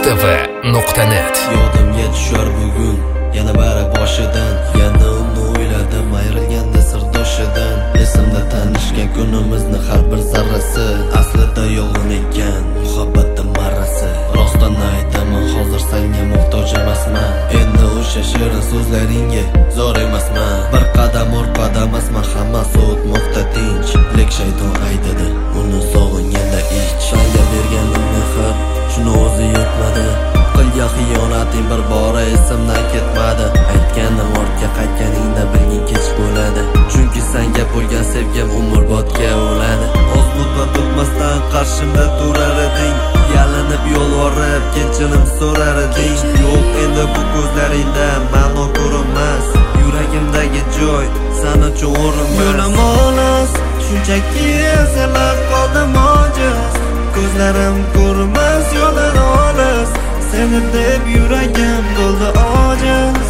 mustv.net. Yodimga tushar bugun yana bari boshidan, yana uni o'yladim ayrilganda sirdoshidan. Esimda tanishgan kunimizni har bir zarrasi aslida yolg'on ekan, muhabbatning marrasi. Rostdan aytaman, hozir senga muhtoj emasman. Endi o'sha shirin so'zlaringga zor emasman. Bir qadam orqada emasman, hammasi o'tmoqda tinch. Lek shayton aytadi, uni sog'inganda ich. Senga berganim mehr shuni o'zi yetmadi. Qilgan xiyonating bir bora esimdan ketmadi. Aytganim ortga qaytganingda bilgin kech bo'ladi. Chunki senga bo'lgan sevgim umrbodga o'ladi. Oz muddat o'tmasdan qarshimda turar eding, yalinib yolvorib kechirim so'rar eding. Yo'q endi bu ko'zlaringda ma'no ko'rinmas, yuragimdagi joy sen uchun o'rinmas. Yo'lim olis, shunchaki ezilib qoldim ojiz. Ko'zlarim ko'rmas yo'ldan olis, seni deb yuragim bo'ldi ojiz.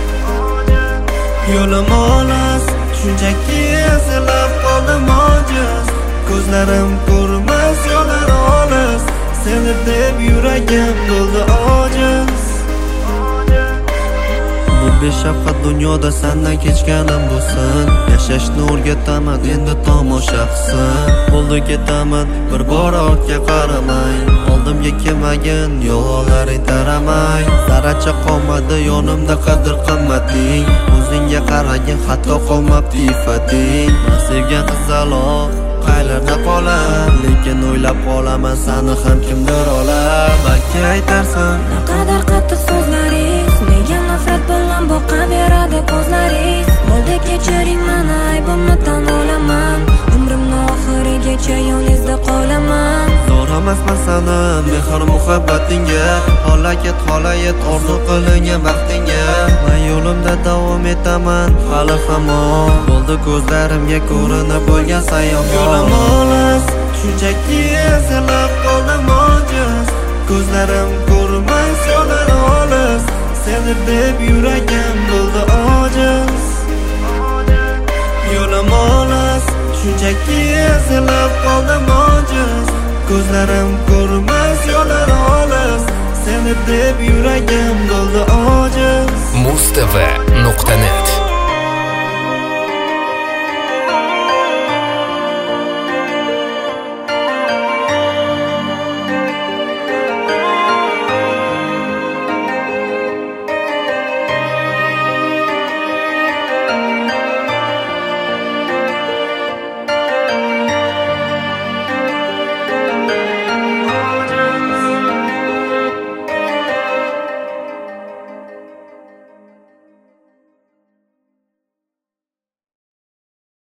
Yo'lim olis, shunchaki ezilib qoldim ojiz. Ko'zlarim ko'rmas yo'ldan olis, seni deb yuragim bo'ldi ojiz. Bu beshafqat dunyoda sendan kechganim bo'lsin. Yashashni o'rgataman, endi tomosha qilsin. Bo'ldi ketaman, bir bora ortga qaramay. Oldimga kelmagin, yo'llaring taramay. Zarracha qolmadi yonimda qadr qimmating. O'zingga qaragin, hatto qolmabdi ifating. Men sevgan qizaloq qaylarda qolar, lekin o'ylab qolaman seni ham kimdir olar. Balki aytarsan, naqadar qattiq so'zlaringiz nega nafrat bilan boqaveradi ko'zlaringiz. Bo'ldi kechiring meni, aybimni tan olaman. Umrimning oxirigacha yoningizda qolaman. Zo'r emasman seni mehr muhabbatingga, holaket orzu qilingan baxtingga. Men yo'limda davom etaman hali hamon. Bo'ldi ko'zlarimga ko'rinib bo'lgan sayon. Yo'lim olis, shunchaki ezilib qoldim ojiz. Ko'zlarim ko'rmas yo'ldan olis, seni deb yuragim bo'ldi ojiz. Yo'lim olis, shunchaki ezilib qoldim ojiz. Ko'zlarim ko'rmas yo'ldan olis, seni deb yuragim bo'ldi ojiz. mustv.net